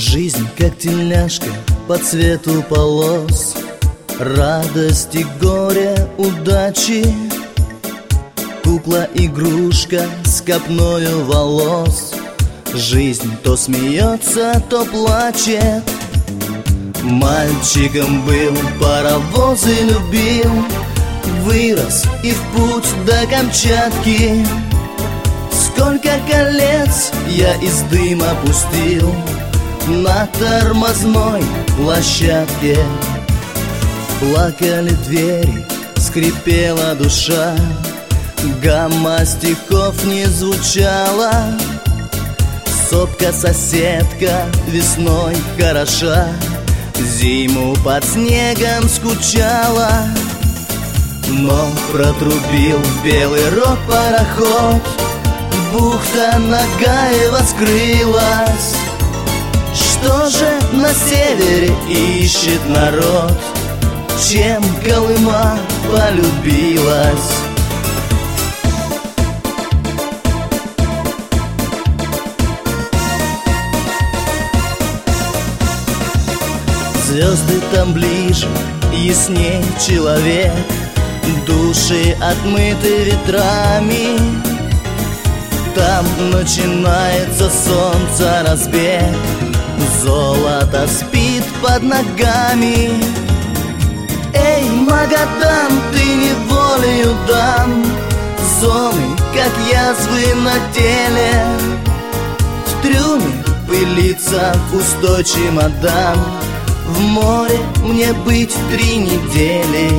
Жизнь как тельняшка по цвету полос, радости, горе, удачи. Кукла-игрушка с копною волос, жизнь то смеется, то плачет. Мальчиком был, паровозы любил, вырос и в путь до Камчатки. Сколько колец я из дыма пустил на тормозной площадке. Плакали двери, скрипела душа, гамма стихов не звучала. Сопка-соседка весной хороша, зиму под снегом скучала. Но протрубил белый рог пароход, бухта Нагаева скрылась. Что же на севере ищет народ, чем Колыма полюбилась? Звезды там ближе, ясней человек, души отмыты ветрами. Там начинается солнце разбег, золото спит под ногами. Эй, Магадан, ты неволею дан, зоны, как язвы на теле. В трюме пылится пустой чемодан, в море мне быть 3 недели.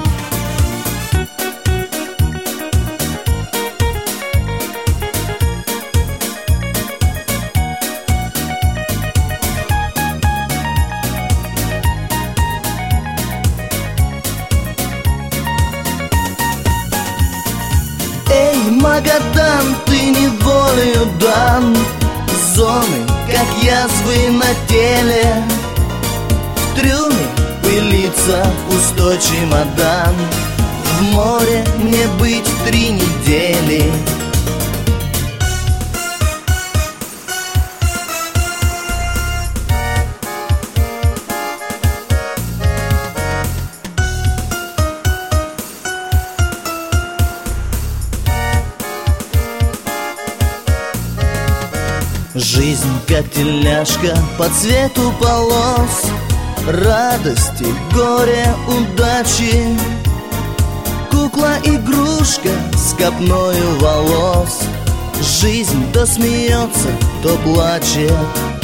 Эй, Магадан, ты неволею дан, зоны, как язвы на теле. В трюме пылится пустой чемодан, в море мне быть 3 недели. Жизнь как тельняшка по цвету полос, радости, горе, удачи. Кукла-игрушка с копною волос, жизнь то смеется, то плачет.